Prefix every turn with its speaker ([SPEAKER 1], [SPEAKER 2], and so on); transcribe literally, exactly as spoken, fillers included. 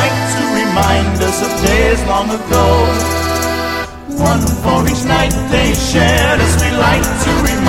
[SPEAKER 1] light to remind us of days long ago. One for each night they shared as we light to remind